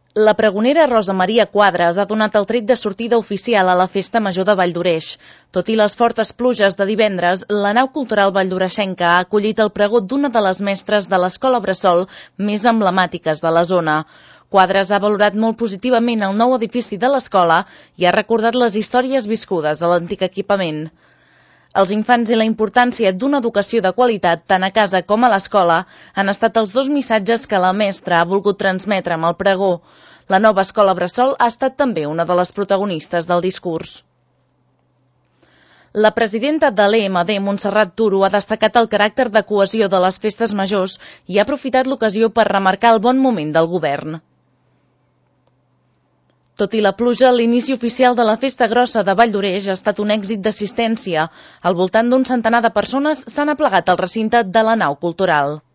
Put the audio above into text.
La pregonera Rosa Maria Quadras ha donat el tret de sortida oficial a la Festa Major de Valldoreix. Tot i les fortes pluges de divendres, la nau cultural valldoreixenca ha acollit el pregó d'una de les mestres de l'Escola Bressol més emblemàtiques de la zona. Quadras ha valorat molt positivament el nou edifici de l'escola i ha recordat les històries viscudes a l'antic equipament. Els infants i la importància d'una educació de qualitat, tant a casa com a l'escola, han estat els dos missatges que la mestra ha volgut transmetre amb el pregó. La nova Escola Bressol ha estat també una de les protagonistes del discurs. La presidenta de l'EMD, Montserrat Turo, ha destacat el caràcter de cohesió de les festes majors i ha aprofitat l'ocasió per remarcar el bon moment del govern. Tot i la pluja, l'inici oficial de la Festa Grossa de Valldoreix ha estat un èxit d'assistència. Al voltant d'un centenar de persones s'han aplegat al recinte de la nau cultural.